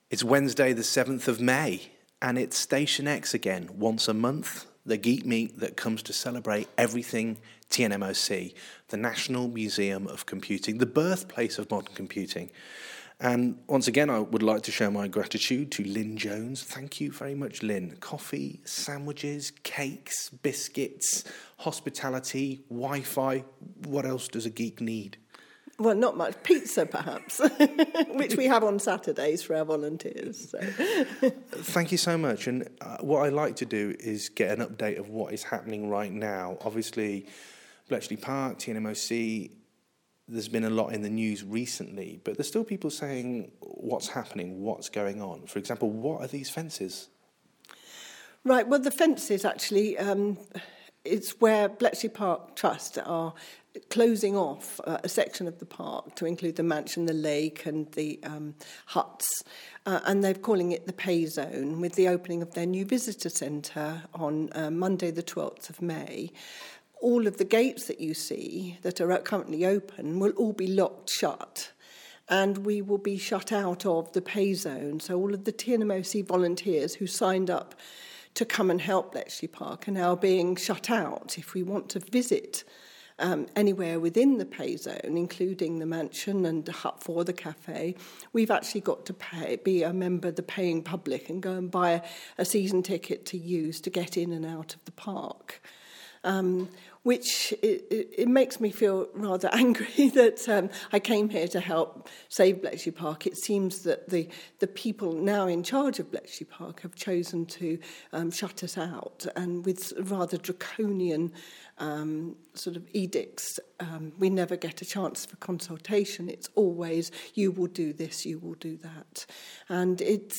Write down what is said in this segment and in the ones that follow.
It's Wednesday the 7th of May, and it's Station X again, once a month, the geek meet that comes to celebrate everything TNMOC, the National Museum of Computing, the birthplace of modern computing. And once again, I would like to show my gratitude to Lynn Jones. Thank you very much, Lynn. Coffee, sandwiches, cakes, biscuits, hospitality, Wi-Fi. What else does a geek need? Well, not much. Pizza, perhaps, which we have on Saturdays for our volunteers. So. Thank you so much. And what I like to do is get an update of what is happening right now. Obviously, Bletchley Park, TNMOC, there's been a lot in the news recently, but there's still people saying what's happening, what's going on. For example, what are these fences? Right, well, the fences actually, it's where Bletchley Park Trust are closing off a section of the park to include the mansion, the lake and the huts, and they're calling it the Pay Zone, with the opening of their new visitor centre on Monday the 12th of May. All of the gates that you see that are currently open will all be locked shut, and we will be shut out of the Pay Zone. So all of the TNMOC volunteers who signed up to come and help Bletchley Park are now being shut out. If we want to visit anywhere within the Pay Zone, including the mansion and the hut for the cafe, we've actually got to be a member of the paying public and go and buy a season ticket to use to get in and out of the park. Which it makes me feel rather angry that I came here to help save Bletchley Park. It seems that the people now in charge of Bletchley Park have chosen to shut us out, and with rather draconian sort of edicts. We never get a chance for consultation. It's always, you will do this, you will do that. And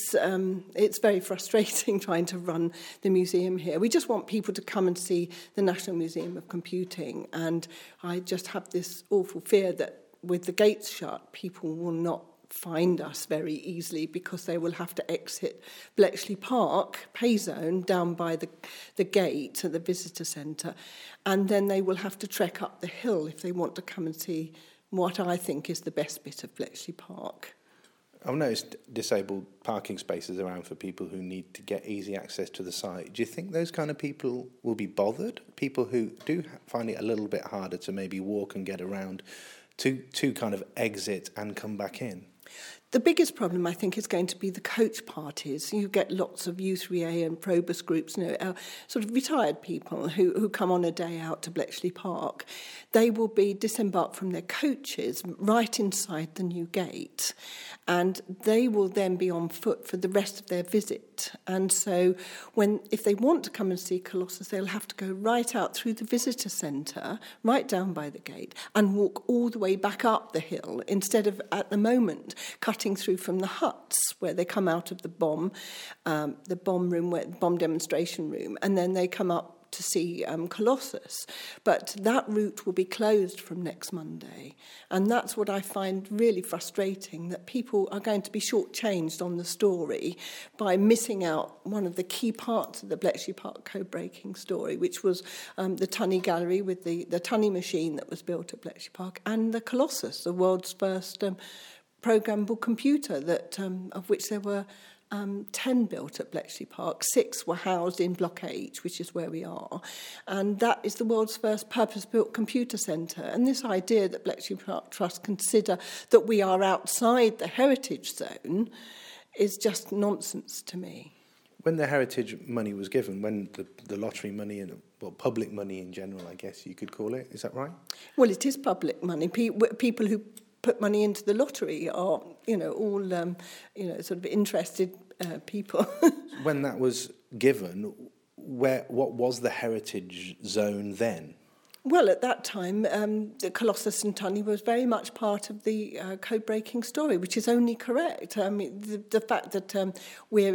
it's very frustrating trying to run the museum here. We just want people to come and see the National Museum of Computing, and I just have this awful fear that with the gates shut, people will not find us very easily, because they will have to exit Bletchley Park, Pay Zone, down by the gate to the visitor centre, and then they will have to trek up the hill if they want to come and see what I think is the best bit of Bletchley Park. I've noticed disabled parking spaces around for people who need to get easy access to the site. Do you think those kind of people will be bothered? People who do find it a little bit harder to maybe walk and get around to kind of exit and come back in? The biggest problem, I think, is going to be the coach parties. You get lots of U3A and Probus groups, sort of retired people who come on a day out to Bletchley Park. They will be disembarked from their coaches right inside the new gate, and they will then be on foot for the rest of their visit. And so if they want to come and see Colossus, they'll have to go right out through the visitor centre, right down by the gate, and walk all the way back up the hill, instead of, at the moment, cutting through from the huts where they come out of the bomb room, bomb demonstration room, and then they come up to see Colossus. But that route will be closed from next Monday, and that's what I find really frustrating, that people are going to be shortchanged on the story by missing out one of the key parts of the Bletchley Park code-breaking story, which was the Tunney Gallery with the Tunney machine that was built at Bletchley Park, and the Colossus, the world's first programmable computer, that of which there were 10 built at Bletchley Park. 6 were housed in Block H, which is where we are, and that is the world's first purpose-built computer centre. And this idea that Bletchley Park Trust consider that we are outside the heritage zone is just nonsense to me. When the heritage money was given, when the lottery money and public money in general, I guess you could call it, is that right? Well, it is public money. People who put money into the lottery are, all, sort of interested people. When that was given, what was the heritage zone then? Well, at that time, the Colossus and Tunney was very much part of the code-breaking story, which is only correct. I mean, the fact that we're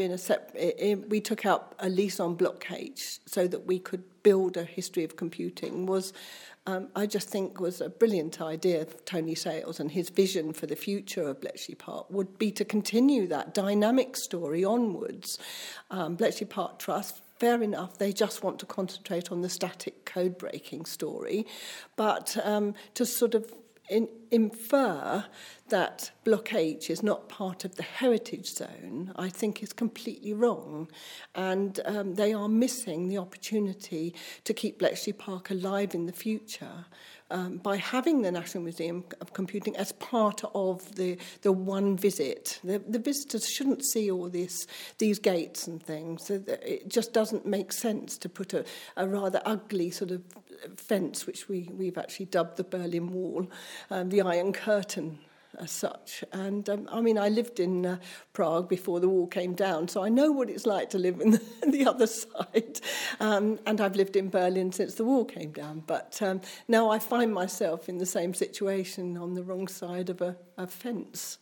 we took out a lease on Block H so that we could build a history of computing was, I just think, was a brilliant idea of Tony Sales, and his vision for the future of Bletchley Park would be to continue that dynamic story onwards. Bletchley Park Trust, fair enough, they just want to concentrate on the static code-breaking story, but to sort of infer that Block H is not part of the heritage zone, I think is completely wrong. And they are missing the opportunity to keep Bletchley Park alive in the future by having the National Museum of Computing as part of the one visit. The visitors shouldn't see all these gates and things. So it just doesn't make sense to put a rather ugly sort of fence, which we've actually dubbed the Berlin Wall, the Iron Curtain as such. And I lived in Prague before the wall came down, so I know what it's like to live in the other side. And I've lived in Berlin since the wall came down. But now I find myself in the same situation on the wrong side of a fence.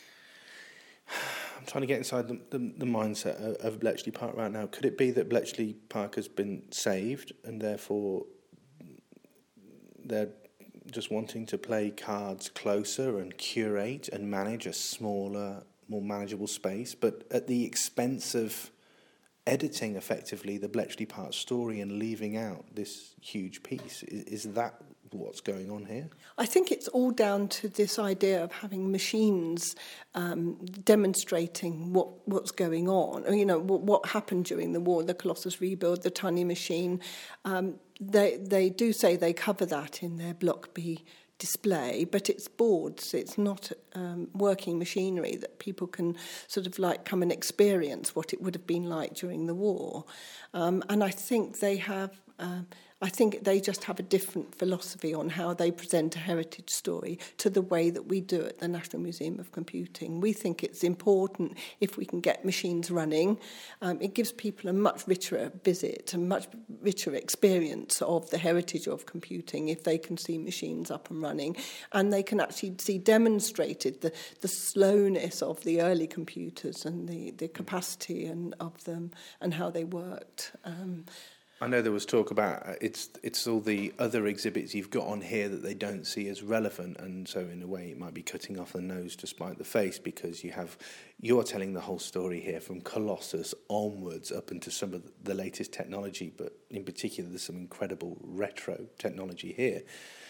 I'm trying to get inside the mindset of Bletchley Park right now. Could it be that Bletchley Park has been saved and therefore they're just wanting to play cards closer and curate and manage a smaller, more manageable space, but at the expense of editing effectively the Bletchley Park story and leaving out this huge piece? Is that what's going on here? I think it's all down to this idea of having machines demonstrating what's going on. You know, what happened during the war, the Colossus rebuild, the Tunny machine. They do say they cover that in their Block B display, but it's boards, it's not working machinery that people can sort of like come and experience what it would have been like during the war. And I think they have... I think they just have a different philosophy on how they present a heritage story to the way that we do at the National Museum of Computing. We think it's important if we can get machines running. It gives people a much richer visit, a much richer experience of the heritage of computing if they can see machines up and running. And they can actually see demonstrated the slowness of the early computers and the capacity of them and how they worked. I know there was talk about it's all the other exhibits you've got on here that they don't see as relevant, and so in a way it might be cutting off the nose to spite the face, because you're telling the whole story here from Colossus onwards up into some of the latest technology, but in particular there's some incredible retro technology here.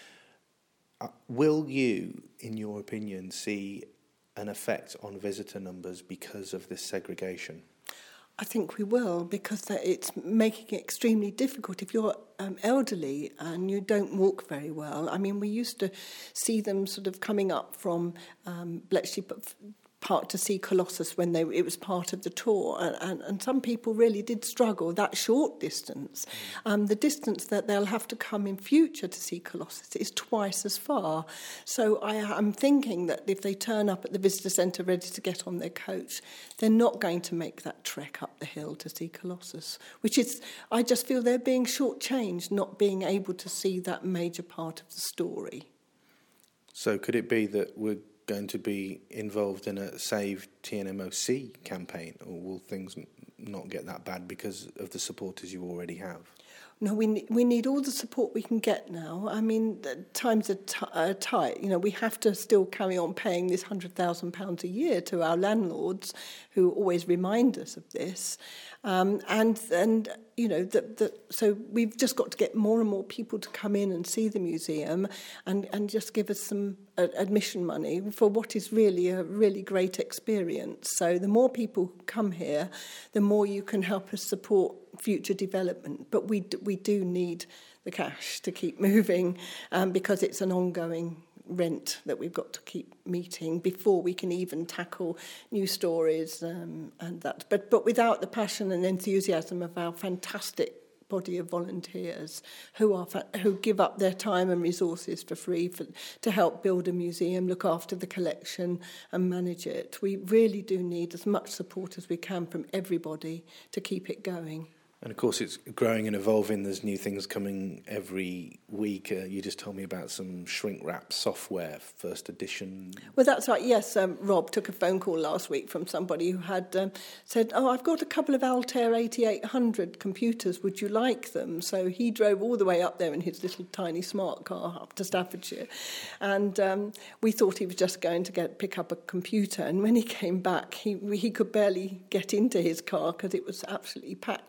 Will you, in your opinion, see an effect on visitor numbers because of this segregation? I think we will, because it's making it extremely difficult. If you're elderly and you don't walk very well, I mean, we used to see them sort of coming up from Bletchley Park to see Colossus when it was part of the tour, and some people really did struggle that short distance. The distance that they'll have to come in future to see Colossus is twice as far. So I'm thinking that if they turn up at the visitor centre ready to get on their coach, they're not going to make that trek up the hill to see Colossus, which is, I just feel they're being shortchanged, not being able to see that major part of the story. So could it be that we're going to be involved in a Save TNMOC campaign, or will things not get that bad because of the supporters you already have? No, we need all the support we can get now. I mean, times are tight. You know, we have to still carry on paying this £100,000 a year to our landlords, who always remind us of this. And you know, so we've just got to get more and more people to come in and see the museum and just give us some admission money for what is really a really great experience. So the more people who come here, the more you can help us support future development. But we do need the cash to keep moving because it's an ongoing rent that we've got to keep meeting before we can even tackle new stories and that. But without the passion and enthusiasm of our fantastic body of volunteers who give up their time and resources for free to help build a museum, look after the collection and manage it, we really do need as much support as we can from everybody to keep it going. And of course it's growing and evolving. There's new things coming every week. You just told me about some shrink wrap software, first edition. Well, that's right. Yes, Rob took a phone call last week from somebody who had said, I've got a couple of Altair 8800 computers. Would you like them? So he drove all the way up there in his little tiny smart car up to Staffordshire. And we thought he was just going to pick up a computer. And when he came back, he could barely get into his car because it was absolutely packed with stuff.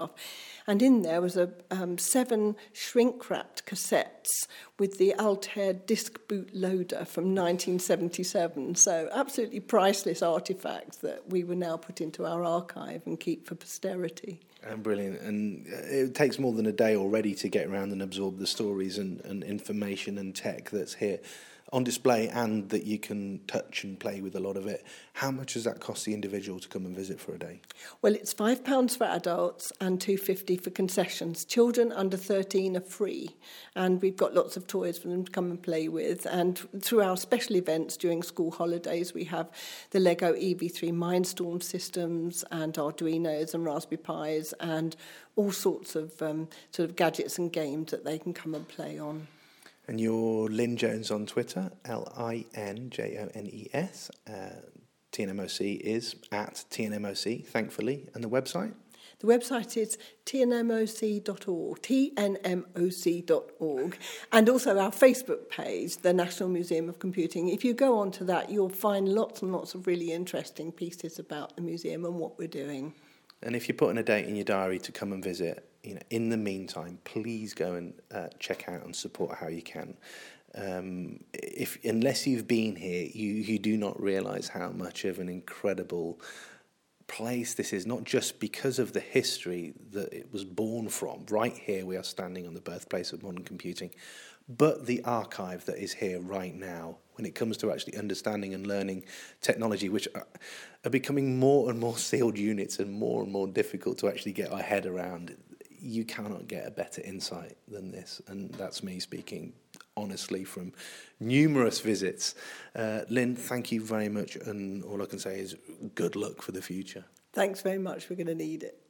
photograph. And in there was 7 shrink-wrapped cassettes with the Altair disc boot loader from 1977. So absolutely priceless artefacts that we will now put into our archive and keep for posterity. And brilliant. And it takes more than a day already to get around and absorb the stories and information and tech that's here on display, and that you can touch and play with a lot of it. How much does that cost the individual to come and visit for a day? Well, it's £5 for adults and £2.50 for concessions. Children under 13 are free, and we've got lots of toys for them to come and play with. And through our special events during school holidays, we have the Lego EV3 Mindstorm systems and Arduinos and Raspberry Pis and all sorts of sort of gadgets and games that they can come and play on. And you're Lynn Jones on Twitter, LINJONES. TNMOC is at TNMOC, thankfully. And the website? The website is tnmoc.org, tnmoc.org, and also our Facebook page, the National Museum of Computing. If you go onto that, you'll find lots and lots of really interesting pieces about the museum and what we're doing. And if you're putting a date in your diary to come and visit, in the meantime, please go and check out and support how you can. Unless you've been here, you do not realise how much of an incredible place this is, not just because of the history that it was born from. Right here we are standing on the birthplace of modern computing, but the archive that is here right now when it comes to actually understanding and learning technology, which are becoming more and more sealed units and more difficult to actually get our head around. You cannot get a better insight than this, and that's me speaking honestly from numerous visits. Lynn, thank you very much, and all I can say is good luck for the future. Thanks very much. We're going to need it.